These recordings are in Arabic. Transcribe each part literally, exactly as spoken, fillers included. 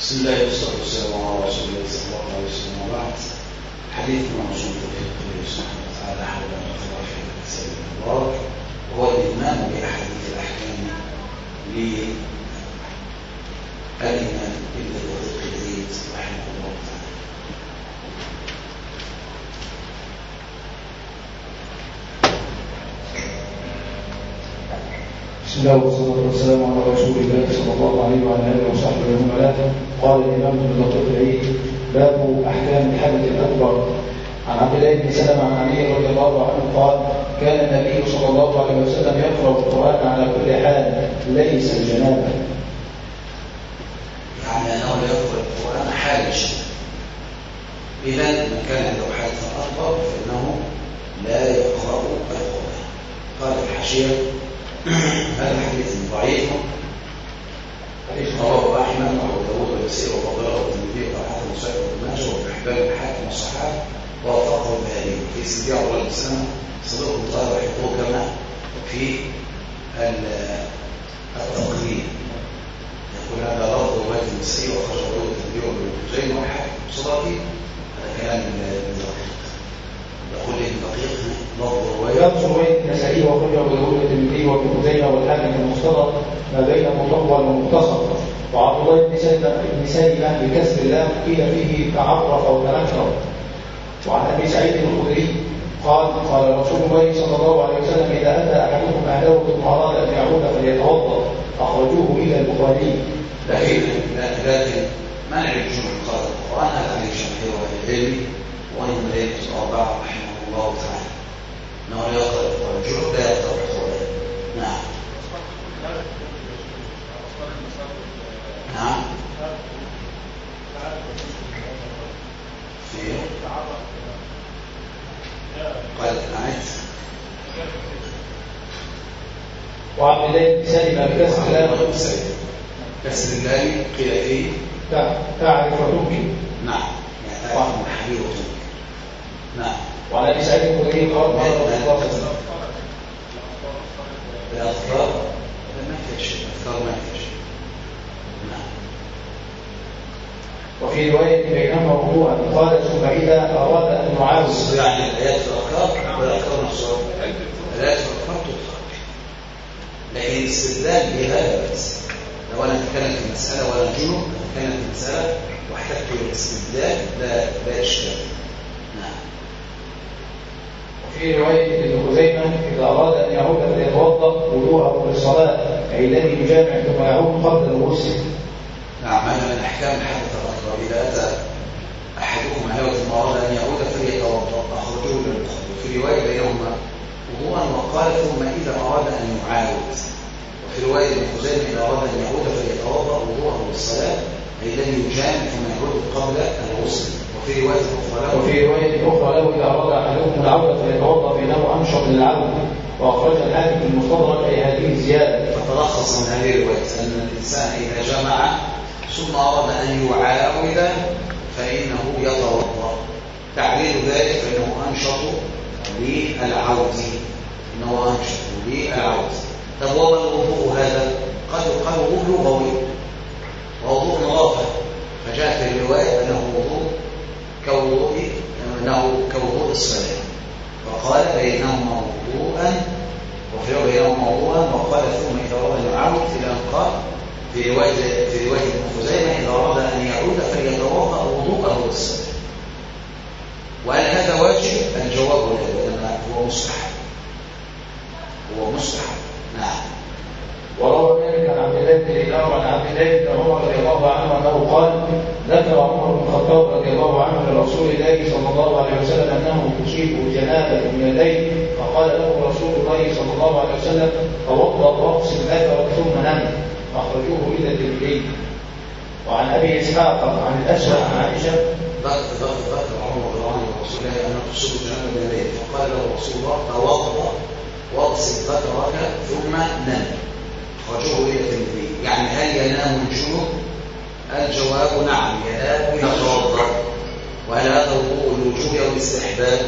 بسم الله والصلاة والسلام على رسول الله صلى الله عليه وسلم. وبعد حديثنا موصول في قوله سبحانه وتعالى حول ما ترى في الكتاب المبارك وهو الإيمان بأحاديث الأحكام للإمام ابن دقيق العيد رحمه الله تعالى. بسم الله والصلاة والسلام على رسول الله صلى الله عليه وعلى آله وصحبه ومن والاه. قال الإمام ابن دقيق العيد: باب أحكام الحدث الأكبر. عن عبد الله بن سلمة عن علي رضي الله عنه قال: كان النبي صلى الله عليه وسلم يقرأ القرآن على كل حال ليس الجنابة. يعني أنه يقرأ القرآن حال الجنابة. إذا من كان له حدث أكبر فإنه لا يقرأ القرآن. قال الحاشية: هذا حديث ضعيف رواه أحمد وأبو داود والنسائي وطبراني والترمذي وحسن وصحيح وابن ماجه وابن حبان والحاكم والصحابة ووافقه الذهبي. في سيدي عبد الله بن سلمة صدوق مطهر يحبه كما في التقريب. يقول هذا لفظ رواية النسائي وخرج رواه الترمذي وابن خزيمة والحاكم صدقي. هذا كلام ابن دقيق. يقول ابن دقيق لفظ رواية رواية النسائي وخرج أبو داود والترمذي وابن خزيمة والحاكم المصطلح ما بين مطول ومختصر. وعبد الله بن سلمة بكسر اللام قيل فيه تعرف أو تنكر. وعن أبي سعيد الخدري قال: قال رسول الله صلى الله عليه وسلم: إذا أتى أحدكم أهله ثم أراد أن يعود فليتوضأ. أخرجوه إلى البخاري. لكن لكن ما نعرف جمع قراءة القرآن هذا عن جمهور العلم وأن الملائكة الأربعة رحمه الله تعالى أنه لا يقرأ القرآن الجمهور لا يقرأ القرآن. نعم نعم في قال نعيت. وعبد الله بن سلمة بكسر اللام كسر اللام قيل فيه تعرف وتنكر. نعم يعني تعرف محلي وتنكر. نعم. وعن أبي سعيد الخدري قال: الأذكار ما فيها شيء، الأذكار ما فيها شيء. نعم. وفي رواية بينهما وضوءا قال: ثم إذا أراد أن يعاود. يعني الآيات في الأذكار والأذكار نفسها الآيات في الأذكار تطلق، لكن الاستدلال بها لا بأس. لو أنا أتكلم في مسألة ولا جنوب أتكلم في مسألة واحتجت الاستدلال لا لا إشكال. نعم. وفي رواية ابن خزيمة: إذا أراد أن يعود فليتوضأ وضوءه للصلاة، أي الذي يجامع ثم يعود قبل الغسل. نعم. هذا من أحكام الحدث الأكبر. إذا أتى أحدكم أهله ثم أراد أن يعود فليتوضأ. أخرجوه للبخاري. في رواية بينهما وضوءا وقال: ثم إذا أراد أن يعاود. وفي رواية ابن خزيمة: إذا أراد أن يعود فليتوضأ وضوءه للصلاة، أي الذي يجامع ثم يعود قبل الغسل. وفي رواية أخرى له وفي رواية أخرى له: إذا أراد أحدكم العودة فليتوضأ فإنه أنشط للعودة. وأخرج الحاكم في المستدرك أي هذه الزيادة. فتلخص من هذه الرواية أن الإنسان إذا جمع ثم أراد أن يعاود فإنه يتوضأ. تعبير ذلك فإنه أنشط للعود. إنه أنشط للعود. طب وما الوضوء هذا؟ قد يقال وضوء لغوي ووضوء رافع، فجاء في الرواية أنه وضوء كوضوء أنه كوضوء الصلاة، فقال بينهما وضوءا. وفي رواية بينهما وضوءا وقال: ثم إذا أراد أن يعود إلى أن قال في رواية في رواية ابن خزيمة: إذا أراد أن يعود فليتوضأ وضوءه للصلاة. وهل هذا واجب؟ الجواب هو مستحب. هو مستحب. نعم. وروى ذلك عن عبد الله بن دينار وعن عبد الله بن عمر رضي الله عنه انه قال: ذكر عمر بن الخطاب رضي الله عنه لرسول الله صلى الله عليه وسلم انه تصيبه جنابه من يديه، فقال له رسول الله صلى الله عليه وسلم: توضأ واغسل ذكرك ثم نم. اخرجوه الى الترمذي. وعن ابي اسحاق عن الاشعث عن عائشه: ذكر عمر رضي الله عنه لرسول الله انه تصيبه جنابه من يديه، فقال له رسول الله: توضأ واغسل ذكرك ثم نم. أخرجوه إلى الترمذي. يعني هل ينام الجنوب؟ الجواب نعم، ينام ويتوضأ. وهل هذا وضوء الوجوب أو الاستحباب؟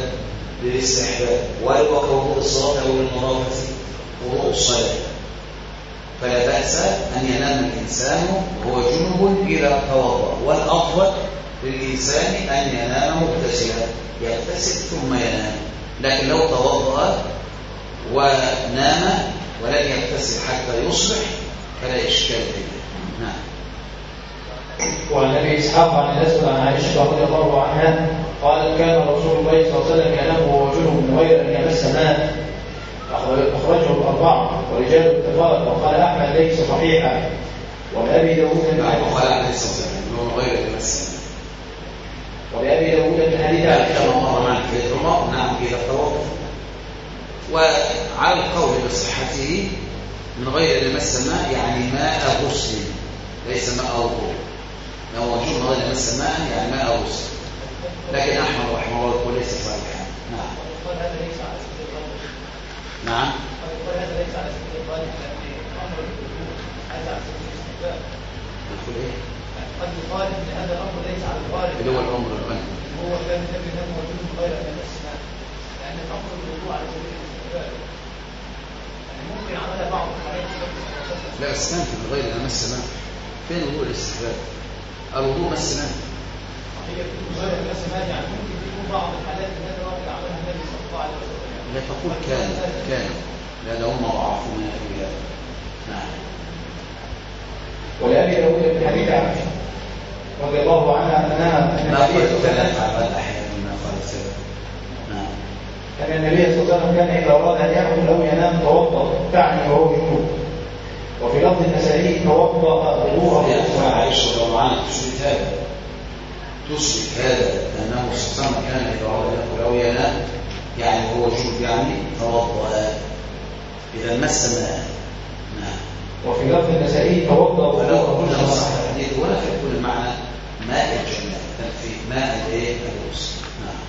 للاستحباب. وهل هو كوضوء الصلاة أو للمرافقة؟ وضوء الصلاة. فلا بأس أن ينام الإنسان وهو جنب إذا توضأ، والأفضل للإنسان أن ينام مغتسلا، يغتسل ثم ينام. لكن لو توضأ ونام ولن يغتسل حتى يصبح فلا إشكال فيه. نعم. وعن ابي اسحاق عن الاسود عن عائشه رضي الله عنها قالت كان رسول الله صلى الله عليه وسلم ينام وهو جنب من غير ان يمس ماء، اخرجه الاربعه ورجال اتفاق، وقال احمد ليس صحيحا. ولابي داود وقال احمد ليس صحيحا من غير ان يمس ماء. ولابي داود من حديث عائشه مر معنا في عمر نعم اذا توضا، وعلى القول بصحته من غير ان يمس ماء يعني ماء غسل ليس ماء وضوء، لو موجود من غير ان يمس ماء يعني ماء غسل، لكن احمد رحمه الله يقول ليس صحيحا. نعم. نعم. هذا ليس على سبيل الغالب، لأن أمر الوجود هذا على سبيل الاستحباب. يقول إيه؟ قد يقال إن هذا الأمر ليس على الغالب. اللي هو الأمر الغالب. هو كان النبي كان موجود من غير أن يمس ماء، لأن الأمر الوجود على سبيل الاستحباب. يعني ممكن عملها بعض الحالات. لا بس كان من غير أن يمس ماء. فين وضوء الاستحباب؟ الوضوء مس ماء. هي من غير أن يمس ماء، يعني ممكن يكون بعض الحالات التي ممكن عملها النبي صلى الله عليه وسلم. لا تقول كان كان لأن هم ضعفوا من الأولياء. نعم. ولأبي داود بن حديث عائشة رضي الله عنها أنها ما قلت ثلاث عباد أحيانا ما قال سبب. نعم. أن النبي صلى الله عليه وسلم كان إذا أراد أن يأكل أو ينام توضأ، تعني وهو جنوب. وفي لفظ النسائي توضأ وضوءه. يا عائشة رضي الله عنها تثبت هذا تثبت هذا أنه صلى الله عليه وسلم كان إذا أراد أن يأكل أو ينام يعني هو جنوب يعني توضأ إذا مس ماء. نعم. وفي لفظ النسائي توضأ ولو وضوءه. قلنا نصح الحديث ولا في كل معنى ماء الجنة في ماء الايه الغسل. نعم.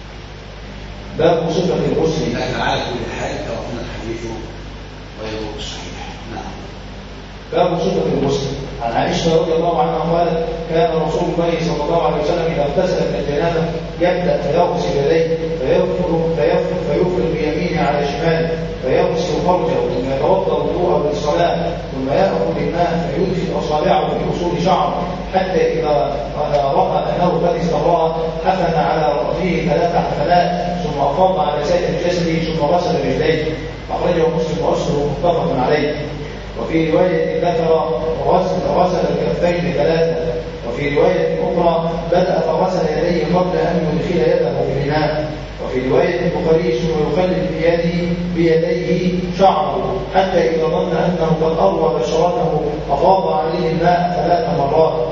باب صفة الغسل. لكن على كل حال كما قلنا الحديث غير صحيح. نعم. باب صفة الغسل. عن عائشة رضي الله عنها قالت كان رسول الله صلى الله عليه وسلم إذا اغتسل من الجنابة يبدأ فيغسل يديه فيفرغ فيفرغ فيفرغ بيمينه على شماله فيغسل فرجه ثم يتوضأ وضوءه للصلاة ثم يأخذ الماء فيدخل أصابعه في أصول شعره حتى إذا رأى أنه قد استبرأ حفن على رأسه ثلاث حفنات ثم أفاض على سائر جسده ثم غسل رجليه. أخرجه مسلم وأصله متفق عليه. وفي رواية ذكر غسل غسل الكفين ثلاثة، وفي رواية أخرى بدأ فغسل يديه قبل أن يدخل يده في الإناء. وفي رواية البخاري ثم يخلل بيده بيديه شعره حتى إذا ظن أنه قد أروى بشرته أفاض عليه الماء ثلاث مرات.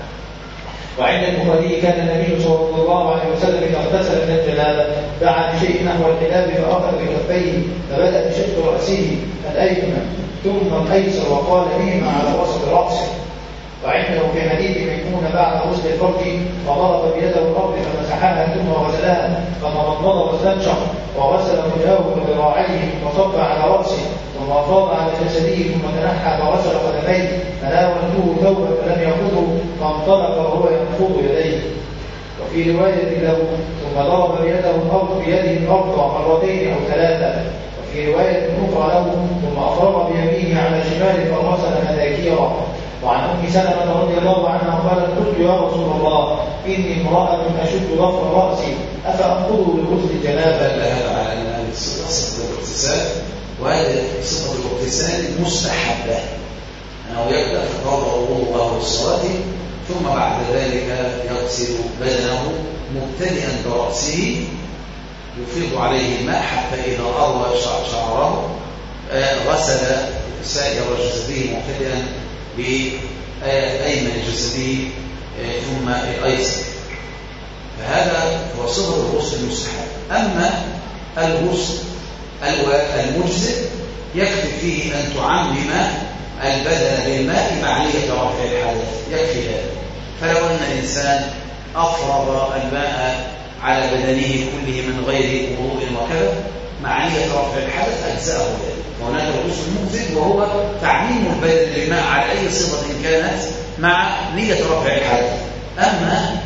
وعند البخاري كان النبي صلى الله عليه وسلم إذا اغتسل من الجنابة دعا بشيء نحو الحلاب فأخذ بكفيه فبدأ بشق رأسه الأيمن ثم الأيسر وقال بهما على وسط رأسه. وعنده في حديث ميمونة بعد غسل الفرج فضرب بيده الأرض فمسحها ثم غسلها فتمضمض واستنشق وغسل وجهه وذراعيه وصب على رأسه ثم أفاض على جسده ثم تنحى فغسل قدميه فناولته ثوبا فلم يأخذه فانطلق وهو ينفض يديه. وفي رواية له ثم ضرب بيده الأرض بيده الأرض مرتين أو ثلاثة. وفي رواية أخرى له ثم أفرغ بيمينه على شماله فغسل مذاكيره. وعن أم سلمة رضي الله عنها قالت قلت يا رسول الله إني امرأة أشد ظفر رأسي أفأخذه بغسل الجنابة؟ دل هذا على أن صفة الاغتسال وهذه صفة الاغتسال مستحبة أنه يبدأ فتوضأ وضوءه للصلاة ثم بعد ذلك يغسل بدنه مبتدئا برأسه يفيض عليه الماء حتى إذا أروى شعره غسل سائر جسده مبتدئا بأيمن جسده ثم الأيسر. فهذا هو صفة الغسل المستحب. أما الغسل المجزئ يكفي فيه أن تعمم البدن بالماء مع نية رفع الحدث، يكفي هذا. فلو أن الإنسان أفرغ الماء على بدنه كله من غير وضوء وكذا مع نية رفع الحدث أجزأه ذلك. وهناك الغسل المجزئ وهو تعميم البدن بالماء على أي صفة كانت مع نية رفع الحدث. أما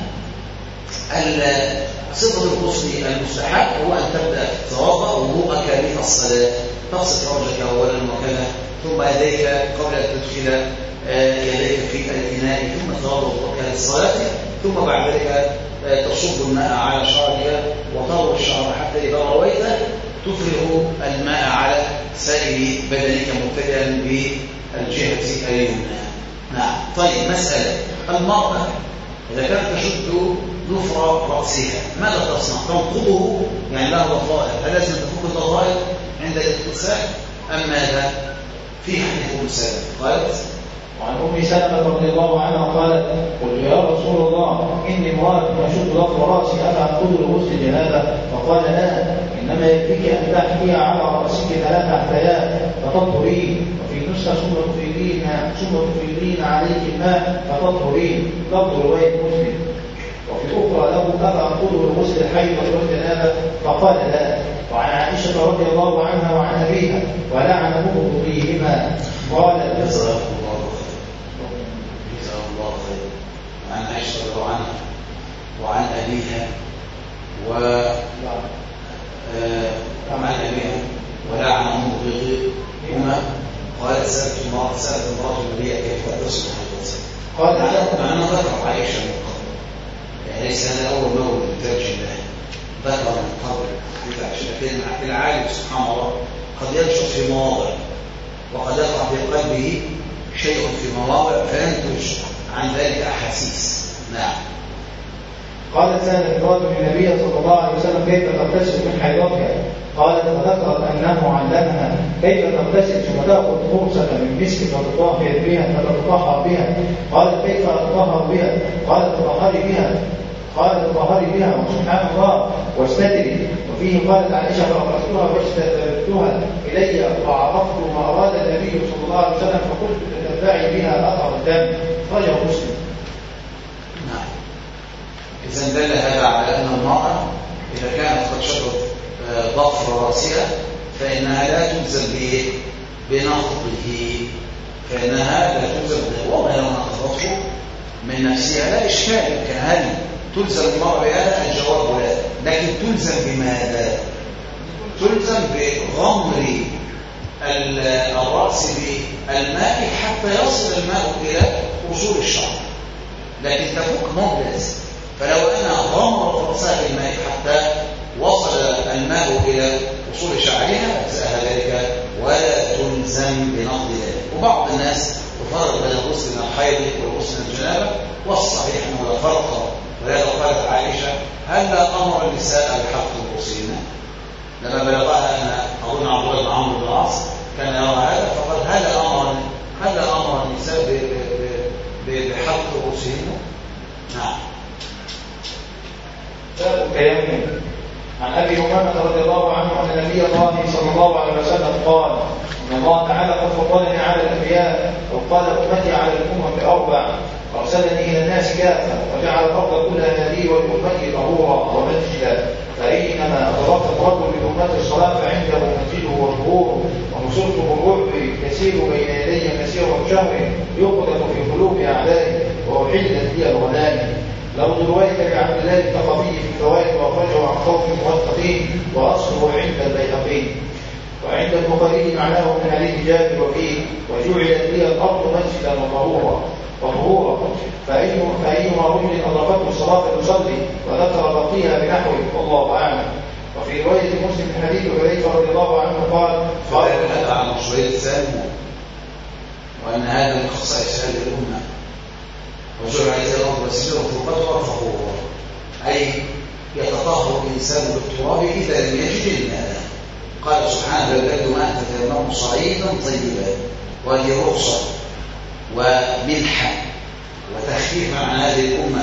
صفة الغسل المستحب هو أن تبدأ تتوضأ وضوءك للصلاة تغسل فرجك أولا وكذا، ثم يديك قبل أن تدخل يديك في الإناء، ثم تتوضأ وكذا الصلاة، ثم بعد ذلك تصب الماء على شعرك وتروي الشعر حتى إذا رويته تفرغ الماء على سائر بدنك مبتدئا بالجهة اليمنى. نعم. طيب، مسألة المرأة إذا كانت تشد ظفر رأسها ماذا تصنع؟ تنقضه، يعني لها ضفائر، هل لازم تفك الضفائر عند الاغتسال أم ماذا؟ في حديث أم سلمة قالت: وعن أم سلمة رضي الله عنها قالت: قلت يا رسول الله إني امرأة أشد ظفر رأسي أفأنقض لغسل الجنابة؟ فقال: لا، إنما يكفيك أن تحكي على رأسك ثلاث حثيات فتطهرين، وفي نسخة ثم تفيضين ثم تفيضين عليك الماء فتطهرين، لفظ رواية مسلم. وفي أخرى له: أفأنقض لغسل الحيض والجنابة؟ فقال: لا. وعن عائشة رضي الله عنها وعن أبيها ولعنه فيهما قال: جزاه الله خير. وعن عائشة رضي الله عنها وعن أبيها و وعن أبيها ولعنه فيهما قال: سألت امرأة سألت امرأة النبي كيف تغسل الحيض؟ قال: مع أنه ذكر عائشة من قبل، يعني ليس هذا أول مولد ترجم له، ذكر من قبل لكن العالم سبحان الله قد ينشط في مواضع وقد يقع في قلبه شيء في مواضع فينتج عن ذلك أحاسيس. نعم. قالت: سألت امرأة النبي صلى الله عليه وسلم كيف تغتسل من حيضتها؟ قالت: فذكرت أنه علمها كيف تغتسل ثم تأخذ فرصة من مسك فتطهر بها فتطهر بها. قالت: كيف أتطهر بها؟ قالت: تطهري بها قالت تطهري بها وسبحان الله واستدري. وفيه قالت عائشة: فأخذتها واستدرتها إلي وعرفت ما أراد النبي صلى الله عليه وسلم فقلت: تتبعي بها أثر الدم. رجع مسلم. نعم. إذن دل هذا على أن المرأة إذا كانت قد شربت ضفر رأسها فإنها لا تلزم بنقضه، فإنها لا تلزم وما لو نقضته من نفسها لا إشكال. كان هل تلزم المرأة بهذا؟ الجواب لا، لكن تلزم بماذا؟ تلزم بغمر الرأس بالماء حتى يصل الماء إلى وصول الشعر، لكن تفك مبلز. فلو أنا غمرت رأسها بالماء حتى وصل الماء إلى وصول شعرها أجزاءها ذلك ولا تلزم بنقض ذلك. وبعض الناس يفرق بين الغسل من الحيض والغسل من الجنابة، والصحيح أنه لا فرق. ولهذا قالت عائشة: هلا أمر النساء بحق رؤوسهن؟ لما بلغها أن أظن عبد الله بن عمرو بن العاص كان يرى هذا فقال: هلا أمر هلا أمر النساء بحق رؤوسهن؟ نعم. باب التيمم. عن ابي امامه رضي الله عنه ان نبي الله صلى الله عليه وسلم قال: ان الله تعالى قد فضلني على الانبياء وقال امتي على الامم باربع: ارسلني الى الناس كافه وجعل الارض كلها لي ولامتي طهورا ومسجدا، فاينما ادركت الرجل بامتي الصلاه فعنده مسجده وطهوره، ونصرت بالرعب يسير بين يدي مسيره شهر يقذف في قلوب اعدائي واحلت لي الغنائم. لو رواية لعبد الله الثقفي في الفوائد وأخرجه عن خوف الموثقين وأصله عند البيهقي. وعند البخاري معناه من حديث جابر وفيه: وجعلت لي الأرض مسجدا وطهورا وطهورا فأيما رجل أدركته الصلاة يصلي، وذكر بقيها بنحوه والله أعلم. وفي رواية مسلم من حديث حذيفة رضي الله عنه قال: قال هذا عن مشروعية السلم وأن هذا من خصائص هذه الأمة. وجعل عليه الأرض مسجدا وطهورا فطهورا، أي يتطهر الإنسان بالتراب إذا لم يجد الماء. قال سبحانه: البلد ما تتيمم صعيدا طيبا، وهذه رخصة ومنحة وتخفيف عن هذه الأمة.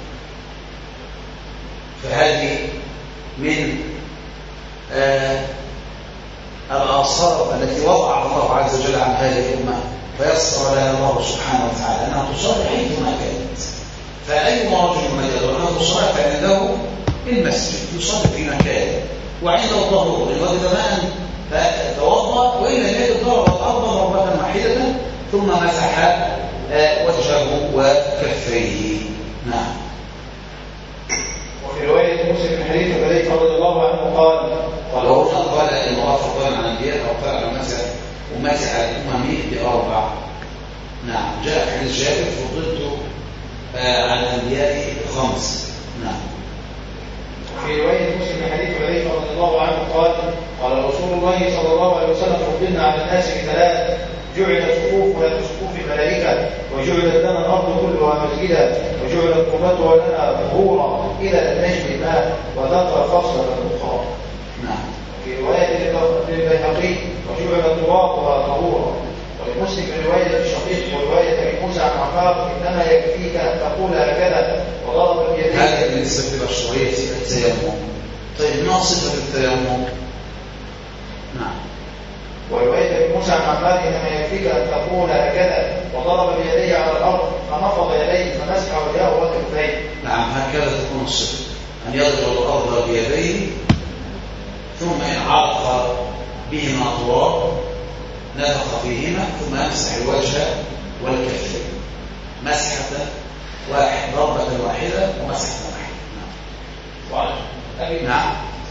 فهذه من آه الآثار التي وضعها الله عز وجل عن هذه الأمة، فيسر لها الله سبحانه وتعالى أنها تصلي حيثما كانت. فأي رجل من يدعو أنها تصلي فعنده المسجد يصلي في مكانه، وعنده الطهور إن وجد ماء فتوضأ، وإن لم يجد ضرب الأرض ضربة واحدة ثم مسح وجهه وكفيه. نعم. وفي رواية مسلم من حديث حذيفة رضي الله عنه قال: وهنا قال المرأة فضلا على الأنبياء أو قال على مسح ومسح على الأمم بأربع. نعم جاء في حديث جابر فضلت آه على الأنبياء بخمس. نعم. في رواية مسلم حديث حذيفة رضي الله عنه قال قال رسول الله صلى الله عليه وسلم فضلنا على الناس بثلاث جعلت صفوفنا كصفوف الملائكة وجعلت لنا الأرض كلها مسجدا وجعلت قربتها لنا ظهورا إلى أن نجد الماء وذكر فصلا أخرى. نعم. في رواية للبيهقي وجعل ترابها طهورا. ولمسلم في رواية الشقيق ورواية موسى عن عمار إنما يكفيك أن تقول هكذا وضرب بيديه. هذا بالنسبة للمشروعية التيمم. طيب ما صفة التيمم؟ نعم. ورواية موسى عن عمار إنما يكفيك أن تقول هكذا وضرب بيديه على الأرض فنفض يديه فمسح وجهه وكفيه. نعم هكذا تكون الصفة، أن يضرب الأرض بيديه ثم إن علق بهما تراب نفخ فيهما ثم يمسح الوجه والكفين مسحة واحد ضربة واحدة ومسحة واحدة. نعم. نعم.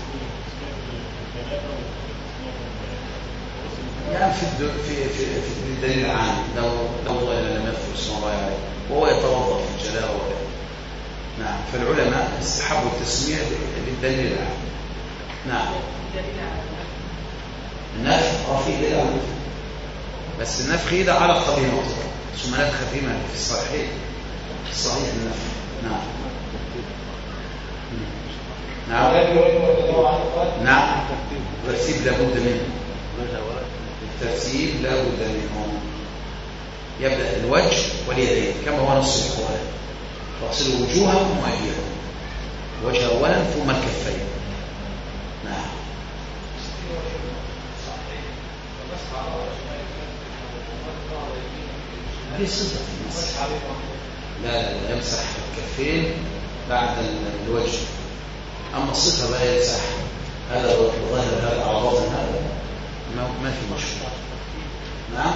يعني في في في في الدليل العام لو لو لم يذكر اسم الله عليه وهو يتوضأ في الجلاء. نعم فالعلماء استحبوا التسمية بالدليل العام. نعم. النفخ في دليل عام بس النفخ إذا علق به نقطة ثم نفخ فيما في الصحيح صحيح النفخ. نعم. نعم. نعم. الترتيب لابد منه. الترتيب لابد منه. يبدأ الوجه واليدين كما هو نص القرآن فاغسلوا وجوهكم وأيديكم وجه أولا ثم الكفين. نعم. هذه صفة المسح. لا لا لا يمسح الكفين بعد الوجه. أما الصفة بقى يمسح هذا ظاهر هذا أعراض هذا ما في مشكلة. نعم.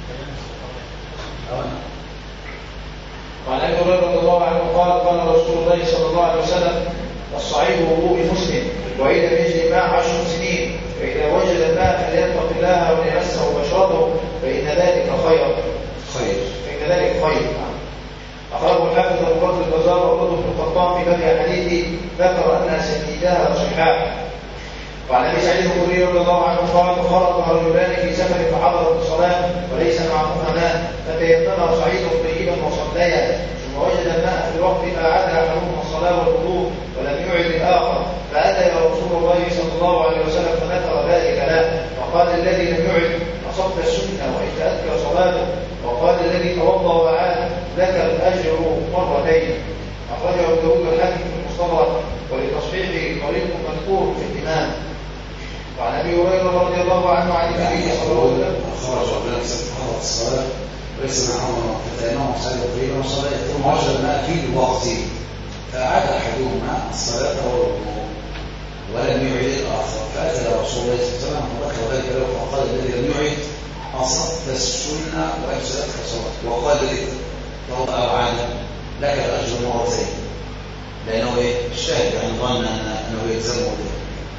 وعن ابي هريره رضي الله عنه قال قال رسول الله صلى الله عليه وسلم الصعيد وضوء مسلم واذا يجري الماء عشر سنين فاذا وجد الماء فليتق الله وليمسه بشرته فان ذلك خير. خير. فان ذلك خير. أخرجه الحافظ أبو بكر البزار وعروض بن الخطاب في بدء حديثه ذكر أن سيدها صحاح. وعن ابي سعيد الخدري رضي الله عنه قال خرج رجلان في سفر فحضروا الصلاه وليس معهما ماء فتيمما صعيدا طيبا وصليا ثم وجد الماء في الوقت فاعاد احدهما الصلاه والوضوء ولم يعد الاخر فاتى الى رسول الله صلى الله عليه وسلم فذكر ذلك له وقال الذي لم يعد اصبت السنه واجتهدت صلاته وقال الذي توضا وعاد لك الاجر مرتين. اخرجه ابو داود الحاكم في المستدرك ولتصحيحه طريق مذكور في الامام. وعن ابي هريره رضي الله عنه عن النبي صلى الله عليه وسلم خرج رجلان فحضر الصلاه وليس معهما فتيمموا صلاه طيبا وصلاه ثم وجد الماء في الوقت فاعاد احدهما الصلاه والوضوء ولم يعد الاخر فاتى رسول الله صلى الله عليه وسلم فذكر ذلك له فقال الذي لم يعد اصبت السنه واجزاتك صلاتك وقال الذي توضا وعاد لك الاجر مرتين لانه ايه الشاهد يعني ظن انه يلزمه به.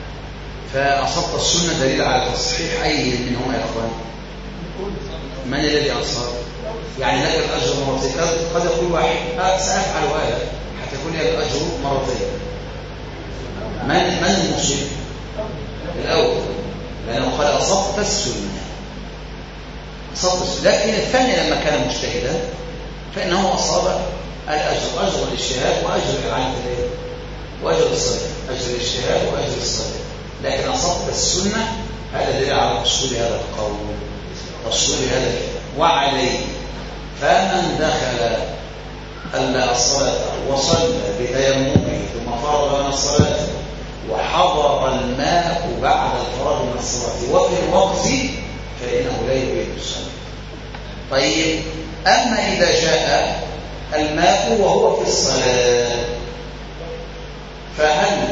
فأصبت السنة دليل على تصحيح أي منهما يا أخوان؟ من الذي أصاب؟ يعني لك الأجر مرتين قد يقول واحد سأفعل هذا حتى يكون لك الأجر مرتين. من من المصيب؟ الأول لأنه قال أصبت السنة أصبت السنة لكن الثاني لما كان مجتهدا فإنه أصاب الأجر أجر الاجتهاد وأجر العين وأجر الصلاة أجر الاجتهاد وأجر الصلاة لكن أصبت السنة هذا دليل على أصول هذا القول أصول هذا الكلام. وعليه فمن دخل الصلاة وصلى بتيممه ثم فرغ من الصلاة وحضر الماء بعد الفراغ من الصلاة وفي الوقت فإنه لا يعيد الصلاة. طيب أما إذا جاء الماء وهو في الصلاة فهل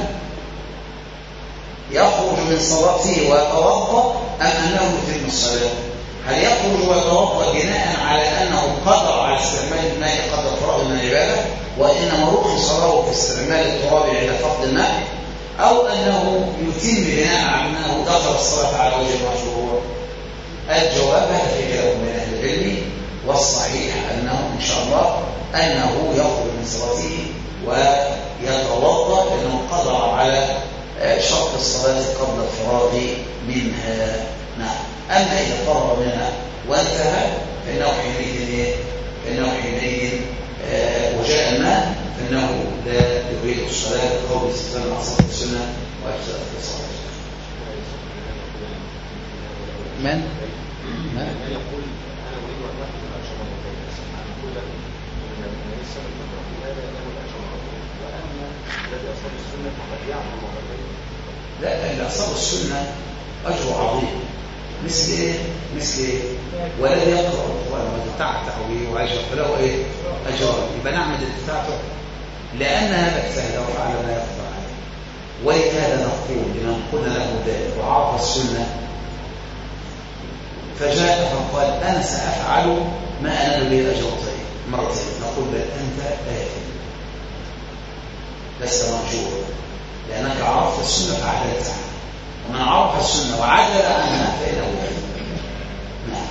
يخرج من صلاته ويتوضا ام انه يتم الصلاه؟ هل يخرج ويتوضا بناء على انه قدر على استعمال الماء قدر فراغ من العباده وانما رخص له في استعمال التراب عند فقد الماء، أو أنه يتم بناء على أنه دخل الصلاة على وجه المشروع. الجواب هذا في كلام من أهل العلم، والصحيح أنه إن شاء الله أنه يخرج من صلاته ويتوضأ لأنه قدر على شرط الصلاة قبل الفراغ منها. نعم. أما إذا قرب منها وانتهى فإنه حينئذ فإنه حينئذ آه وجاء الماء فإنه لا يريد الصلاة قول استثناء العصر السنة وأجزاء الصلاة. من؟ من؟ يقول أنا أريد أن أحكم الأجر مرتين، أقول لك أن النبي صلى الله عليه وسلم هذا له الأجر مرتين، وأما الذي أصاب السنة فقد يعمل مرتين. لا، اللي أصاب السنة أجر عظيم. مثل إيه؟ مثل إيه؟ والذي يقرأ القرآن ويتعتع به ويعجب فله إيه؟ أجر. يبقى نعمل التعتع لأن هذا اجتهد وفعل ما يقدر عليه. ولهذا نقول لمن قلنا له ذلك وعرف السنة فجاء فقال أنا سأفعل ما أنال به الأجر مرتين، نقول بل أنت آثم لست مأجورا لأنك عرفت السنة فعدلت عنها، ومن عرف السنة وعدل عنها فإنه آثم. نعم.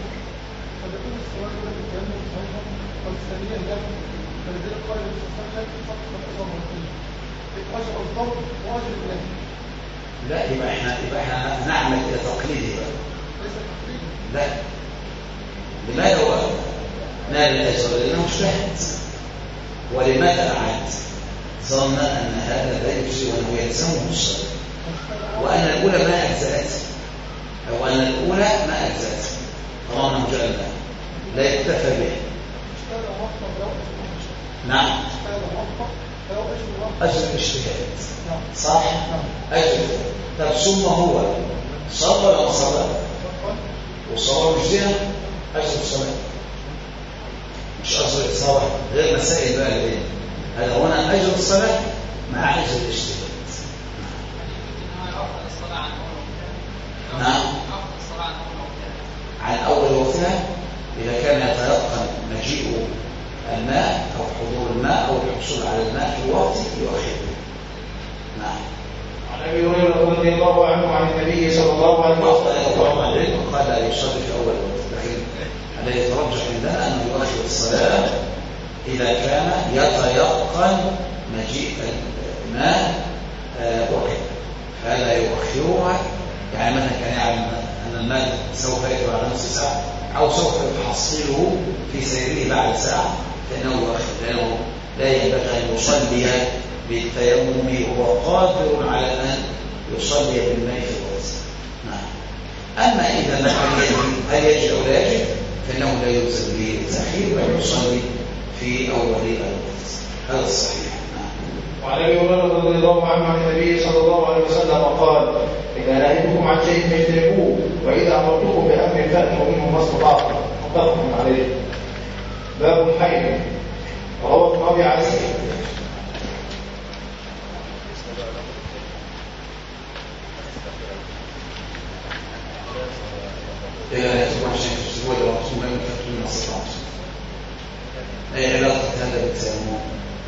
لا، يبقى احنا يبقى احنا نعمل الى تقليده بقى. لا، لماذا هو نال الاجر؟ لانه اجتهد. ولماذا اعاد؟ ظن ان هذا لا يجزي وانه يلزمه الصلاه، وان الاولى ما اجزاته، او ان الاولى ما اجزاته طالما انه جاء الماء لا يكتفى به. نعم، أجر الاجتهاد صح؟ أجر. طب ثم هو صلى ولا ما صلى؟ وصلى مجزئة أجر الصلاة، مش أجر الصلاة، غير مسائل بقى ليه؟ هذا هنا أجر الصلاة مع أجر الاجتهاد. نعم، عن أول وقتها إذا كان يتيقن مجيء الماء أو حضور الماء أو الحصول على الماء في الوقت يؤخره. نعم. عن أبي هريرة رضي الله عنه عن النبي صلى الله عليه وسلم قال لا يصلي في أول الوقت، لكن الذي يترجح عندنا أنه يؤخر الصلاة إذا كان يتيقن مجيء الماء وقت، فلا يؤخرها. يعني مثلا كان يعلم أن الماء سوف يأتي بعد نصف ساعة أو سوف يحصله في سيره بعد ساعة فإنه يؤخر، لأنه لا ينبغي أن يصلي بالتيمم وهو قادر على أن يصلي بالماء في الوقت. نعم. أما إذا هل يجب أو لا يجب فإنه لا يلزم به التأخير بل يصلي في أول الوقت، هذا الصحيح. نعم. وعن أبي هريرة رضي الله عنه عن النبي صلى الله عليه وسلم قال إذا نهيتكم عن شيء فاجتنبوه وإذا أمرتكم بأمر فأتوا منه ما استطعتم. متفق عليه. باب الحيض. رواه ابن أبي عاصم. إذا نهيتكم عن شيء فاجتنبوه وإذا أمرتكم بأمر فأتوا منه ما استطعتم. أي علاقة هذا بالتيمم؟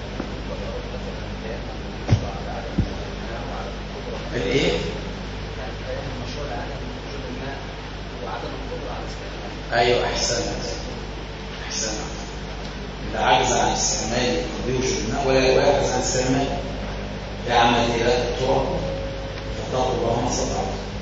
الايه؟ ايوه، احسنت احسنت. اذا عجز عن استعمال قد يوجد الماء ولا يعجز عن استعمال يعمل الى التراب فتقول الله ما استطعت.